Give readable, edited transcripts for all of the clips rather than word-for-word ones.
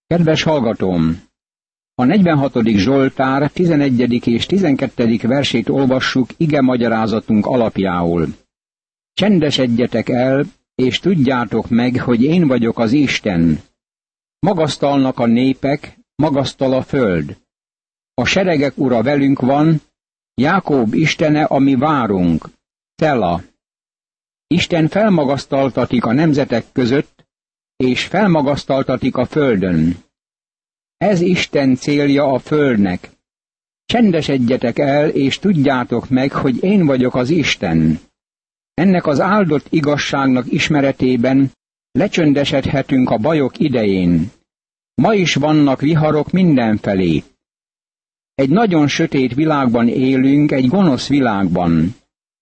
Kedves hallgatóm! A 46. Zsoltár 11. és 12. versét olvassuk igemagyarázatunk alapjául. Csendesedjetek el, és tudjátok meg, hogy én vagyok az Isten. Magasztalnak a népek, magasztal a föld. A seregek ura velünk van, Jákob Istene, ami várunk. Szela. Isten felmagasztaltatik a nemzetek között, és felmagasztaltatik a földön. Ez Isten célja a földnek. Csendesedjetek el, és tudjátok meg, hogy én vagyok az Isten. Ennek az áldott igazságnak ismeretében lecsöndesedhetünk a bajok idején. Ma is vannak viharok mindenfelé. Egy nagyon sötét világban élünk, egy gonosz világban.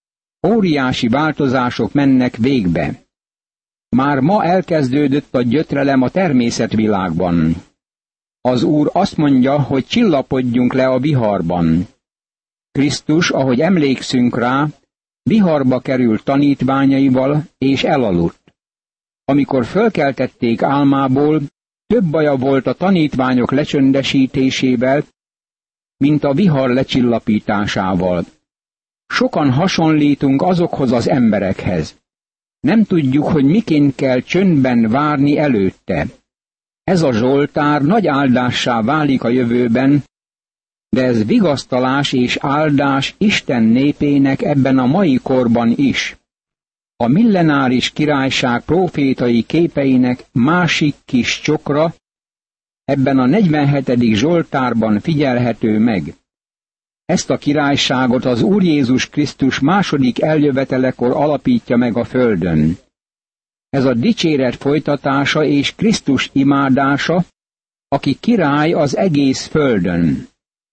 Óriási változások mennek végbe. Már ma elkezdődött a gyötrelem a természetvilágban. Az Úr azt mondja, hogy csillapodjunk le a viharban. Krisztus, ahogy emlékszünk rá, viharba került tanítványaival, és elaludt. Amikor fölkeltették álmából, több baja volt a tanítványok lecsöndesítésével, mint a vihar lecsillapításával. Sokan hasonlítunk azokhoz az emberekhez. Nem tudjuk, hogy miként kell csöndben várni előtte. Ez a Zsoltár nagy áldássá válik a jövőben, de ez vigasztalás és áldás Isten népének ebben a mai korban is. A millenáris királyság prófétai képeinek másik kis csokra ebben a 47. Zsoltárban figyelhető meg. Ezt a királyságot az Úr Jézus Krisztus második eljövetelekor alapítja meg a földön. Ez a dicséret folytatása és Krisztus imádása, aki király az egész földön.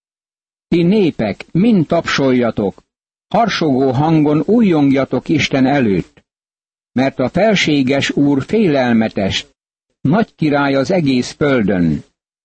Ti népek, mind tapsoljatok, harsogó hangon újjongjatok Isten előtt, mert a felséges Úr félelmetes, nagy király az egész földön.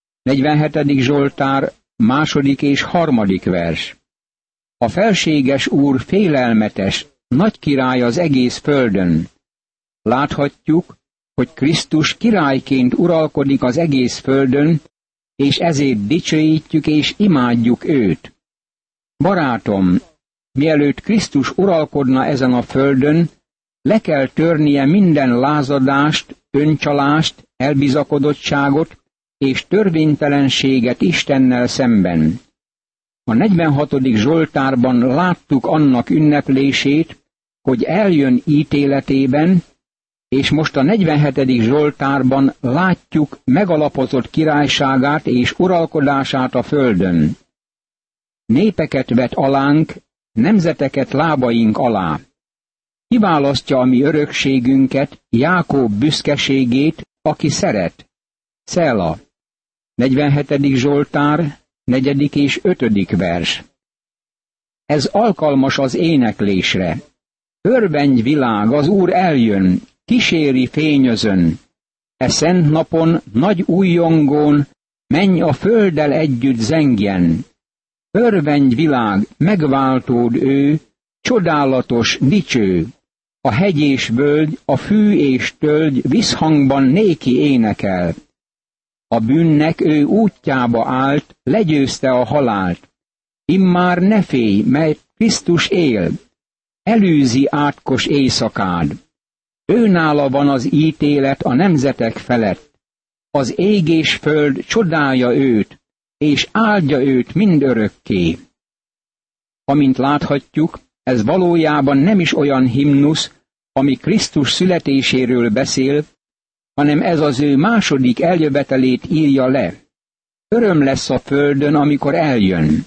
47. Zsoltár, 2. és 3. vers. A felséges Úr félelmetes, nagy király az egész földön. Láthatjuk, hogy Krisztus királyként uralkodik az egész földön, és ezért dicsőítjük és imádjuk őt. Barátom, mielőtt Krisztus uralkodna ezen a földön, le kell törnie minden lázadást, öncsalást, elbizakodottságot és törvénytelenséget Istennel szemben. A 46. Zsoltárban láttuk annak ünneplését, hogy eljön ítéletében, és most a 47. Zsoltárban látjuk megalapozott királyságát és uralkodását a földön. Népeket vet alánk, nemzeteket lábaink alá. Kiválasztja a mi örökségünket, Jákob büszkeségét, aki szeret. Szela. 47. Zsoltár, 4. és 5. vers. Ez alkalmas az éneklésre. Örvendj világ, az Úr eljön, kíséri fényözön. E szent napon, nagy újjongón, menj a földdel együtt zengjen. Örvendj világ, megváltód ő, csodálatos, dicső. A hegy és völgy, a fű és tölgy visszhangban néki énekel. A bűnnek ő útjába állt, legyőzte a halált. Immár ne félj, mert Krisztus él. Elűzi átkos éjszakád. Őnála van az ítélet a nemzetek felett. Az ég és föld csodálja őt, és áldja őt mindörökké. Amint láthatjuk, ez valójában nem is olyan himnusz, ami Krisztus születéséről beszél, hanem ez az ő második eljövetelét írja le. Öröm lesz a földön, amikor eljön.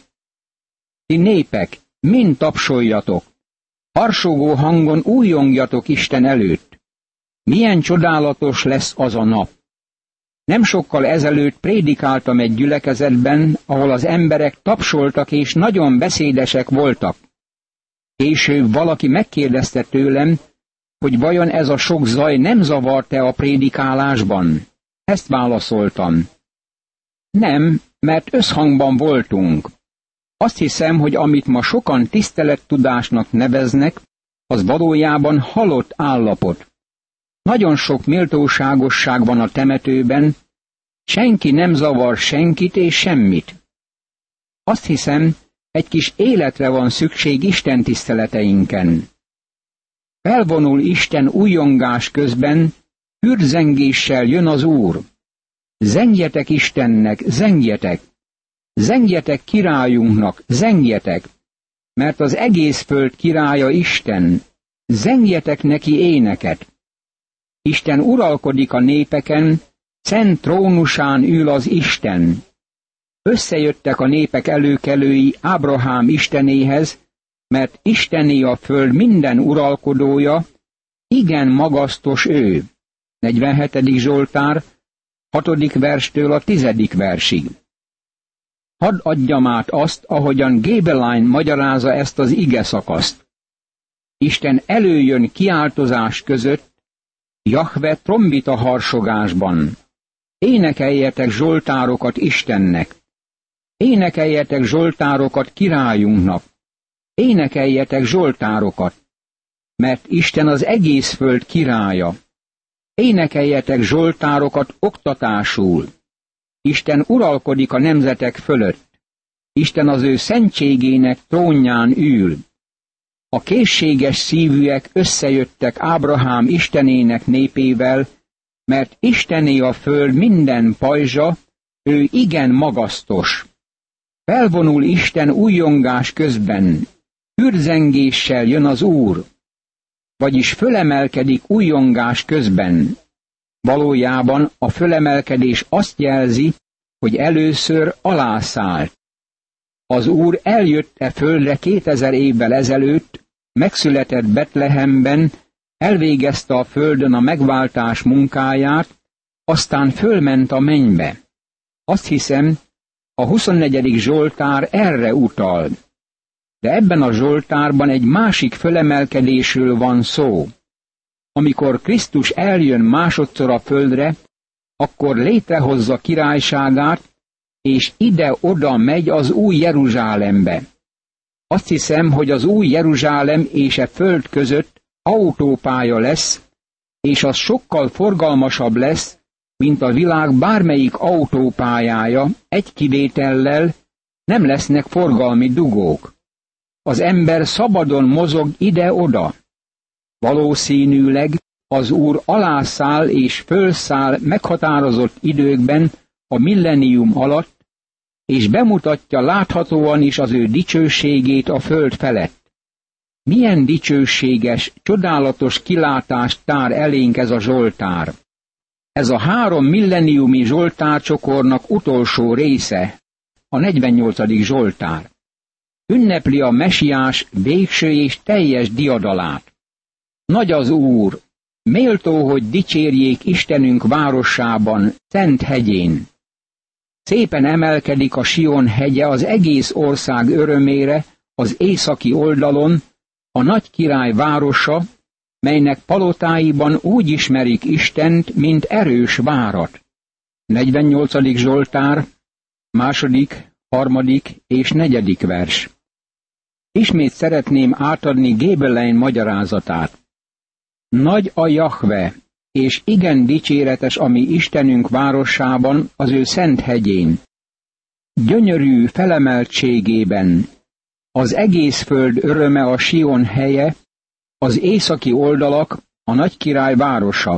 Ti népek, mind tapsoljatok, harsogó hangon újjongjatok Isten előtt. Milyen csodálatos lesz az a nap! Nem sokkal ezelőtt prédikáltam egy gyülekezetben, ahol az emberek tapsoltak és nagyon beszédesek voltak. Később valaki megkérdezte tőlem, hogy vajon ez a sok zaj nem zavart-e a prédikálásban? Ezt válaszoltam. Nem, mert összhangban voltunk. Azt hiszem, hogy amit ma sokan tisztelettudásnak neveznek, az valójában halott állapot. Nagyon sok méltóságosság van a temetőben, Senki nem zavar senkit és semmit. Azt hiszem, egy kis életre van szükség Isten tiszteleteinken. Felvonul Isten újongás közben, hürzengéssel jön az Úr. Zengjetek Istennek, zengjetek! Zengjetek királyunknak, zengjetek! Mert az egész föld királya Isten. Zengjetek neki éneket! Isten uralkodik a népeken, szent trónusán ül az Isten. Összejöttek a népek előkelői Ábrahám Istenéhez, mert Istené a föld minden uralkodója, igen magasztos ő. 47. Zsoltár, 6. verstől a 10. versig. Hadd adjam át azt, ahogyan Gaebelein magyarázza ezt az ige szakaszt. Isten előjön kiáltozás között, Jahve trombita harsogásban. Énekeljetek zsoltárokat Istennek. Énekeljetek zsoltárokat királyunknak. Énekeljetek zsoltárokat, mert Isten az egész föld királya. Énekeljetek zsoltárokat oktatásul. Isten uralkodik a nemzetek fölött. Isten az ő szentségének trónján ül. A készséges szívűek összejöttek Ábrahám Istenének népével, mert Istené a föld minden pajzsa, ő igen magasztos. Felvonul Isten újongás közben, hürzengéssel jön az Úr, vagyis fölemelkedik újongás közben. Valójában a fölemelkedés azt jelzi, hogy először alászállt. Az Úr eljött e földre 2000 évvel ezelőtt, megszületett Betlehemben, elvégezte a földön a megváltás munkáját, aztán fölment a mennybe. Azt hiszem, a 24. Zsoltár erre utal. De ebben a Zsoltárban egy másik fölemelkedésről van szó. Amikor Krisztus eljön másodszor a földre, akkor létrehozza királyságát, és ide-oda megy az új Jeruzsálembe. Azt hiszem, hogy az új Jeruzsálem és e föld között autópálya lesz, és az sokkal forgalmasabb lesz, mint a világ bármelyik autópályája, egy kivétellel, nem lesznek forgalmi dugók. Az ember szabadon mozog ide-oda. Valószínűleg az Úr alászáll és fölszáll meghatározott időkben a millennium alatt, és bemutatja láthatóan is az ő dicsőségét a föld felett. Milyen dicsőséges, csodálatos kilátást tár elénk ez a Zsoltár. Ez a 3 millenniumi Zsoltárcsokornak utolsó része, a 48. Zsoltár. Ünnepli a mesiás végső és teljes diadalát. Nagy az Úr, méltó, hogy dicsérjék Istenünk városában, szent hegyén. Szépen emelkedik a Sion hegye az egész ország örömére, az északi oldalon, a nagy király városa, melynek palotáiban úgy ismerik Istent, mint erős várat. 48. Zsoltár, 2., 3. és 4. vers. Ismét szeretném átadni Gaebelein magyarázatát. Nagy a Jahve, és igen dicséretes a mi Istenünk városában, az ő szent hegyén. Gyönyörű felemeltségében, az egész föld öröme a Sion helye, az északi oldalak, a nagy király városa.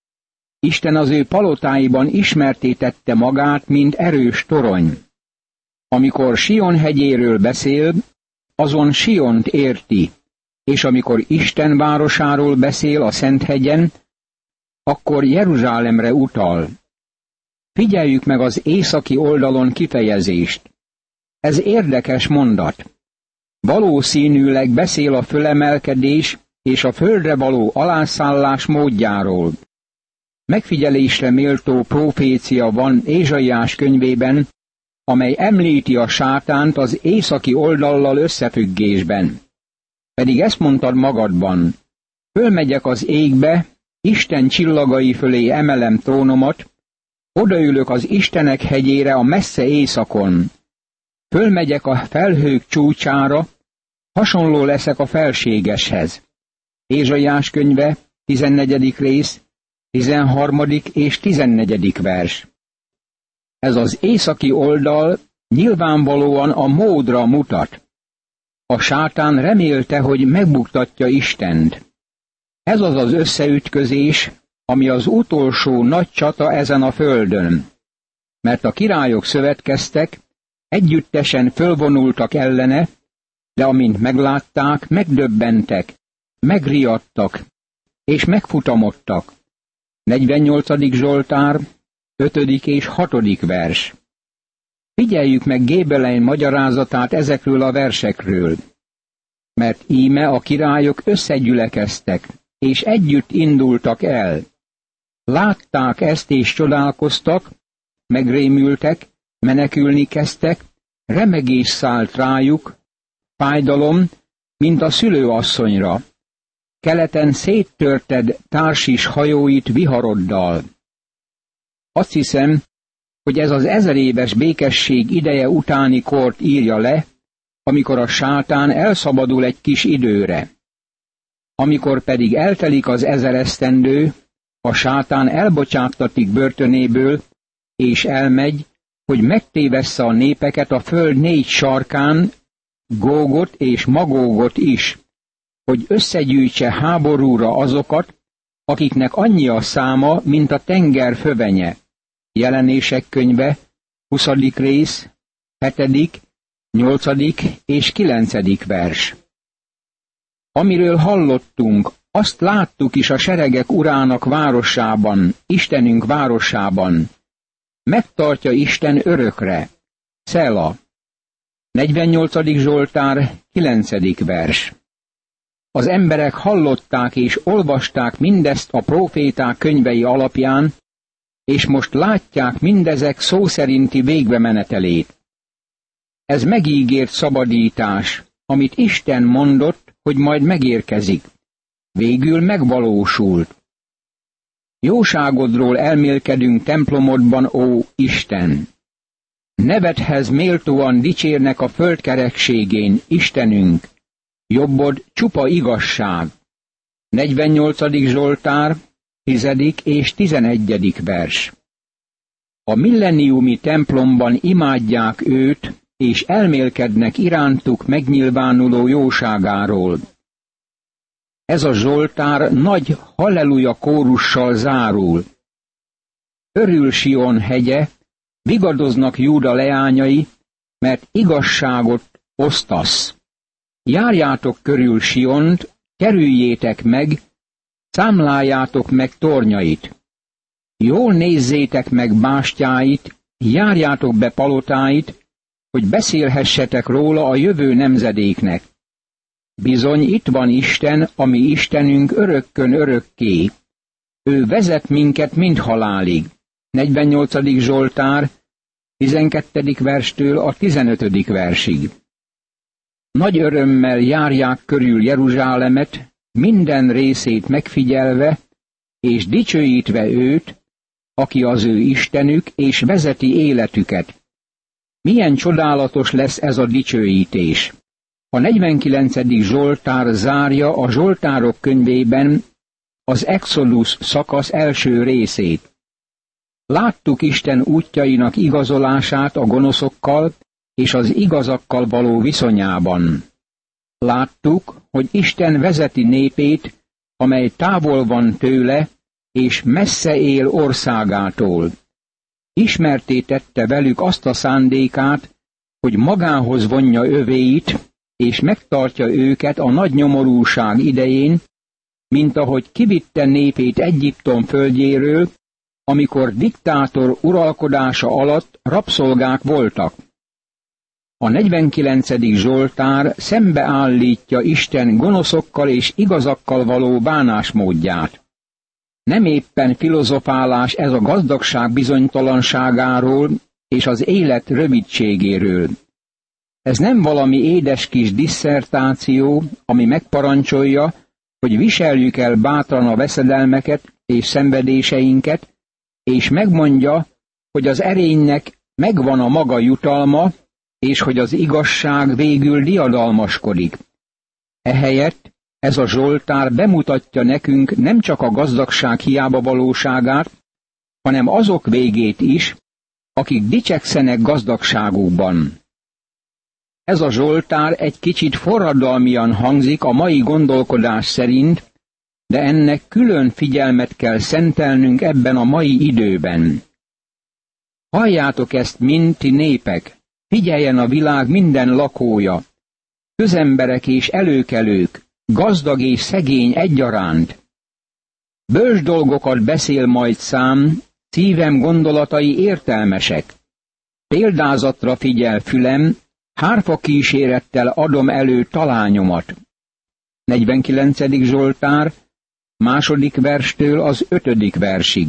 Isten az ő palotáiban ismertétette magát, mint erős torony. Amikor Sion hegyéről beszél, azon Siont érti, és amikor Isten városáról beszél a Szent hegyen, akkor Jeruzsálemre utal. Figyeljük meg az északi oldalon kifejezést. Ez érdekes mondat. Valószínűleg beszél a fölemelkedés és a földre való alászállás módjáról. Megfigyelésre méltó profécia van Ézsaiás könyvében, amely említi a sátánt az északi oldallal összefüggésben. Pedig ezt mondtad magadban, fölmegyek az égbe, Isten csillagai fölé emelem trónomat, odaülök az Istenek hegyére a messze északon. Fölmegyek a felhők csúcsára, hasonló leszek a felségeshez. Ézsaiás könyve, 14. rész, 13. és 14. vers. Ez az északi oldal nyilvánvalóan a módra mutat. A sátán remélte, hogy megbuktatja Istent. Ez az az összeütközés, ami az utolsó nagy csata ezen a földön. Mert a királyok szövetkeztek, együttesen fölvonultak ellene, de amint meglátták, megdöbbentek, megriadtak, és megfutamodtak. 48. Zsoltár, 5. és 6. vers. Figyeljük meg Gébelein magyarázatát ezekről a versekről. Mert íme a királyok összegyülekeztek, és együtt indultak el. Látták ezt és csodálkoztak, megrémültek, menekülni kezdtek, remegés szállt rájuk, fájdalom, mint a szülőasszonyra. Keleten széttörted Társis hajóit viharoddal. Azt hiszem, hogy ez az 1000 éves békesség ideje utáni kort írja le, amikor a sátán elszabadul egy kis időre. Amikor pedig eltelik az 1000 esztendő, a sátán elbocsáttatik börtönéből, és elmegy, hogy megtévessze a népeket a föld 4 sarkán, Gógot és Magógot is, hogy összegyűjtse háborúra azokat, akiknek annyi a száma, mint a tenger fövenye. Jelenések könyve, 20. rész, 7., 8. és 9. vers. Amiről hallottunk, azt láttuk is a seregek urának városában, Istenünk városában. Megtartja Isten örökre. Szela. 48. Zsoltár, 9. vers. Az emberek hallották és olvasták mindezt a próféták könyvei alapján, és most látják mindezek szó szerinti végbemenetelét. Ez megígért szabadítás, amit Isten mondott, hogy majd megérkezik. Végül megvalósult. Jóságodról elmélkedünk templomodban, ó Isten! Nevedhez méltóan dicsérnek a földkerekségén, Istenünk, jobbod csupa igazság. 48. Zsoltár, 10. és 11. vers. A millenniumi templomban imádják őt, és elmélkednek irántuk megnyilvánuló jóságáról. Ez a zsoltár nagy halleluja kórussal zárul. Örül Sion hegye, vigadoznak Júda leányai, mert igazságot osztasz. Járjátok körül Siont, kerüljétek meg, számláljátok meg tornyait. Jól nézzétek meg bástyáit, járjátok be palotáit, hogy beszélhessetek róla a jövő nemzedéknek. Bizony itt van Isten, ami Istenünk örökkön örökké. Ő vezet minket mind halálig. 48. Zsoltár, 12. verstől a 15. versig. Nagy örömmel járják körül Jeruzsálemet, minden részét megfigyelve, és dicsőítve őt, aki az ő Istenük, és vezeti életüket. Milyen csodálatos lesz ez a dicsőítés! A 49. Zsoltár zárja a Zsoltárok könyvében az Exodus szakasz első részét. Láttuk Isten útjainak igazolását a gonoszokkal és az igazakkal való viszonyában. Láttuk, hogy Isten vezeti népét, amely távol van tőle, és messze él országától. Ismertté tette velük azt a szándékát, hogy magához vonja övéit, és megtartja őket a nagy nyomorúság idején, mint ahogy kivitte népét Egyiptom földjéről, amikor diktátor uralkodása alatt rabszolgák voltak. A 49. Zsoltár szembeállítja Isten gonoszokkal és igazakkal való bánásmódját. Nem éppen filozofálás ez a gazdagság bizonytalanságáról és az élet rövidségéről. Ez nem valami édes kis disszertáció, ami megparancsolja, hogy viseljük el bátran a veszedelmeket és szenvedéseinket, és megmondja, hogy az erénynek megvan a maga jutalma, és hogy az igazság végül diadalmaskodik. Ehelyett ez a Zsoltár bemutatja nekünk nem csak a gazdagság hiába valóságát, hanem azok végét is, akik dicsekszenek gazdagságukban. Ez a zsoltár egy kicsit forradalmian hangzik a mai gondolkodás szerint, de ennek külön figyelmet kell szentelnünk ebben a mai időben. Halljátok ezt mind, ti népek, figyeljen a világ minden lakója, közemberek és előkelők, gazdag és szegény egyaránt. Bölcs dolgokat beszél majd szám, szívem gondolatai értelmesek. Példázatra figyel fülem, hárfa kísérettel adom elő talányomat. 49. Zsoltár, 2. verstől az 5. versig.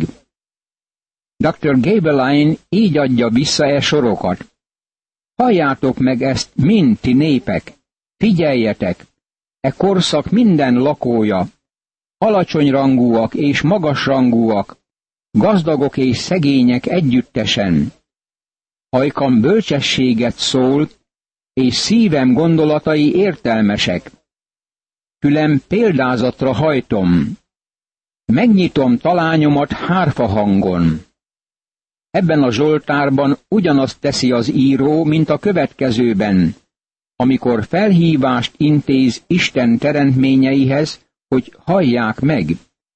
Dr. Gabeline így adja vissza e sorokat. Halljátok meg ezt mind, ti népek, figyeljetek, e korszak minden lakója, alacsonyrangúak és magasrangúak, gazdagok és szegények együttesen. Ajkam bölcsességet szól, és szívem gondolatai értelmesek. Fülem példázatra hajtom. Megnyitom talányomat hárfa hangon. Ebben a zsoltárban ugyanazt teszi az író, mint a következőben, amikor felhívást intéz Isten teremtményeihez, hogy hallják meg.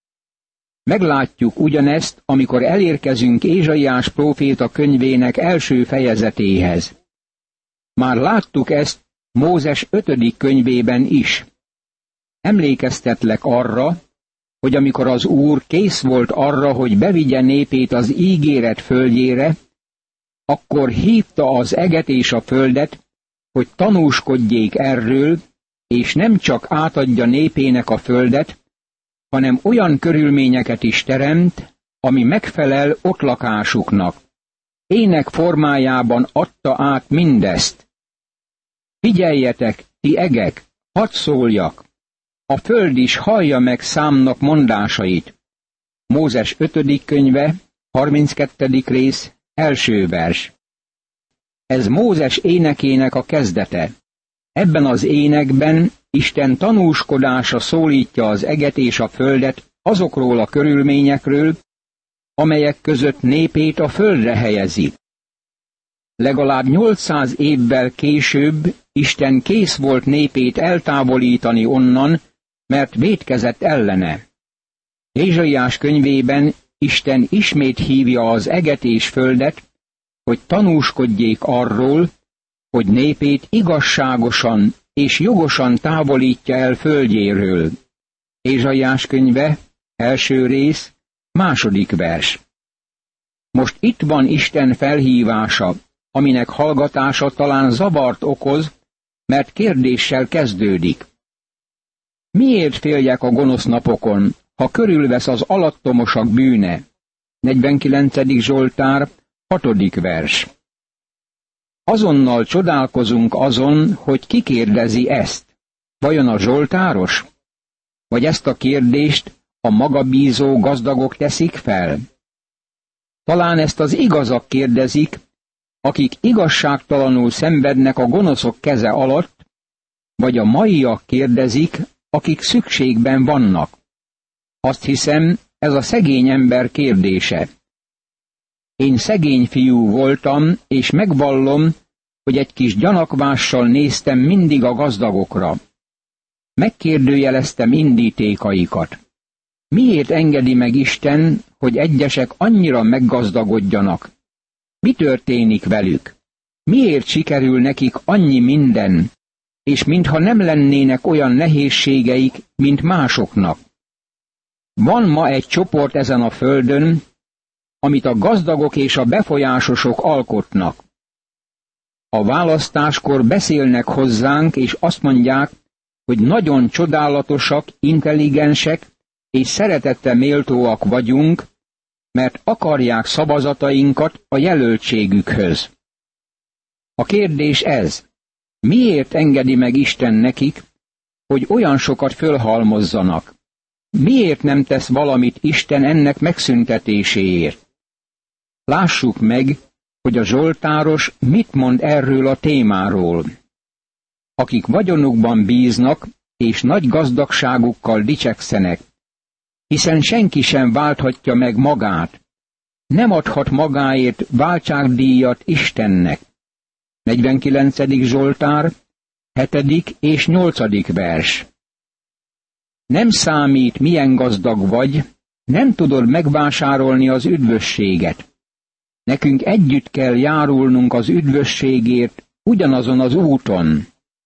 Meglátjuk ugyanezt, amikor elérkezünk Ézsaiás próféta könyvének első fejezetéhez. Már láttuk ezt Mózes 5. könyvében is. Emlékeztetlek arra, hogy amikor az Úr kész volt arra, hogy bevigye népét az ígéret földjére, akkor hívta az eget és a földet, hogy tanúskodjék erről, és nem csak átadja népének a földet, hanem olyan körülményeket is teremt, ami megfelel ott lakásuknak. Ének formájában adta át mindezt. Figyeljetek, ti egek, hadd szóljak! A föld is hallja meg számnak mondásait. Mózes 5. könyve, 32. rész, 1. vers. Ez Mózes énekének a kezdete. Ebben az énekben Isten tanúskodása szólítja az eget és a földet azokról a körülményekről, amelyek között népét a földre helyezi. Legalább 800 évvel később Isten kész volt népét eltávolítani onnan, mert vétkezett ellene. Ézsaiás könyvében Isten ismét hívja az eget és földet, hogy tanúskodjék arról, hogy népét igazságosan és jogosan távolítja el földjéről. Ézsaiás könyve, 1. rész, 2. vers. Most itt van Isten felhívása, aminek hallgatása talán zavart okoz, mert kérdéssel kezdődik. Miért féljek a gonosz napokon, ha körülvesz az alattomosak bűne? 49. Zsoltár, 6. vers. Azonnal csodálkozunk azon, hogy ki kérdezi ezt. Vajon a zsoltáros? Vagy ezt a kérdést a magabízó gazdagok teszik fel? Talán ezt az igazak kérdezik, akik igazságtalanul szenvednek a gonoszok keze alatt, vagy a maiak kérdezik, akik szükségben vannak. Azt hiszem, ez a szegény ember kérdése. Én szegény fiú voltam, és megvallom, hogy egy kis gyanakvással néztem mindig a gazdagokra. Megkérdőjeleztem indítékaikat. Miért engedi meg Isten, hogy egyesek annyira meggazdagodjanak? Mi történik velük? Miért sikerül nekik annyi minden, és mintha nem lennének olyan nehézségeik, mint másoknak? Van ma egy csoport ezen a földön, amit a gazdagok és a befolyásosok alkotnak. A választáskor beszélnek hozzánk, és azt mondják, hogy nagyon csodálatosak, intelligensek és szeretettre méltóak vagyunk, mert akarják szavazatainkat a jelöltségükhöz. A kérdés ez: miért engedi meg Isten nekik, hogy olyan sokat fölhalmozzanak? Miért nem tesz valamit Isten ennek megszüntetéséért? Lássuk meg, hogy a zsoltáros mit mond erről a témáról. Akik vagyonukban bíznak, és nagy gazdagságukkal dicsekszenek, hiszen senki sem válthatja meg magát. nem adhat magáért váltságdíjat Istennek. 49. Zsoltár, 7. és 8. vers. Nem számít, milyen gazdag vagy, nem tudod megvásárolni az üdvösséget. Nekünk együtt kell járulnunk az üdvösségért ugyanazon az úton.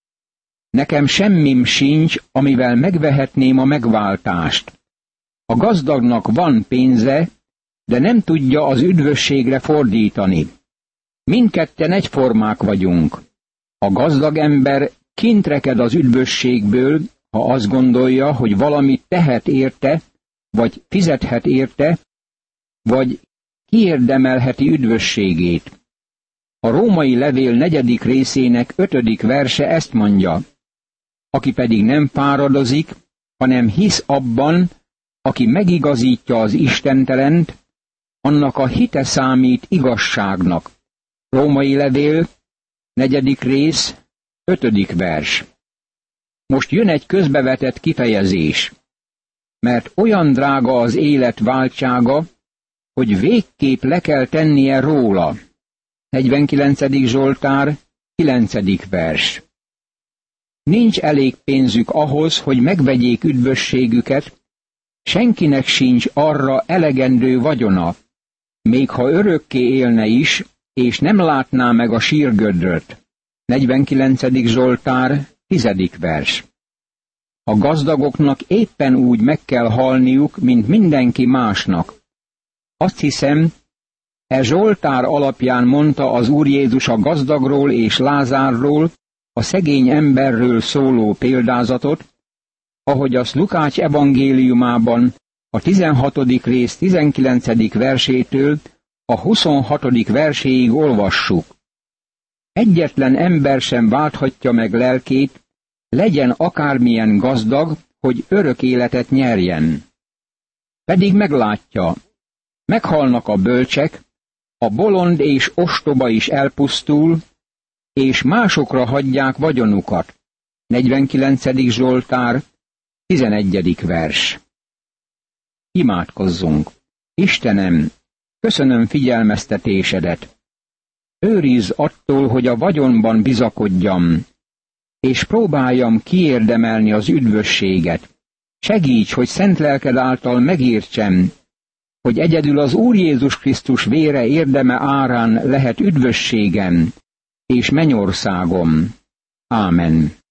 Nekem semmim sincs, amivel megvehetném a megváltást. A gazdagnak van pénze, de nem tudja az üdvösségre fordítani. Mindketten egyformák vagyunk. A gazdag ember kint reked az üdvösségből, ha azt gondolja, hogy valamit tehet érte, vagy fizethet érte, vagy kiérdemelheti üdvösségét. A római levél 4. részének 5. verse ezt mondja: aki pedig nem fáradozik, hanem hisz abban, aki megigazítja az istentelent, annak a hite számít igazságnak. Római levél, 4. rész, 5. vers. Most jön egy közbevetett kifejezés, mert olyan drága az élet váltsága, hogy végképp le kell tennie róla. 49. Zsoltár, 9. vers. Nincs elég pénzük ahhoz, hogy megvegyék üdvösségüket, senkinek sincs arra elegendő vagyona, még ha örökké élne is, és nem látná meg a sírgödröt. 49. Zsoltár, 10. vers. A gazdagoknak éppen úgy meg kell halniuk, mint mindenki másnak. Azt hiszem, Zsoltár alapján mondta az Úr Jézus a gazdagról és Lázárról, a szegény emberről szóló példázatot, ahogy azt Lukács evangéliumában a 16. rész 19. versétől a 26. verséig olvassuk. Egyetlen ember sem válthatja meg lelkét, legyen akármilyen gazdag, hogy örök életet nyerjen. Pedig meglátja, meghalnak a bölcsek, a bolond és ostoba is elpusztul, és másokra hagyják vagyonukat. 49. Zsoltár, 11. vers. Imádkozzunk! Istenem, köszönöm figyelmeztetésedet. Őrizz attól, hogy a vagyonban bizakodjam, és próbáljam kiérdemelni az üdvösséget. Segíts, hogy szent lelked által megértsem, hogy egyedül az Úr Jézus Krisztus vére érdeme árán lehet üdvösségem és mennyországom. Ámen.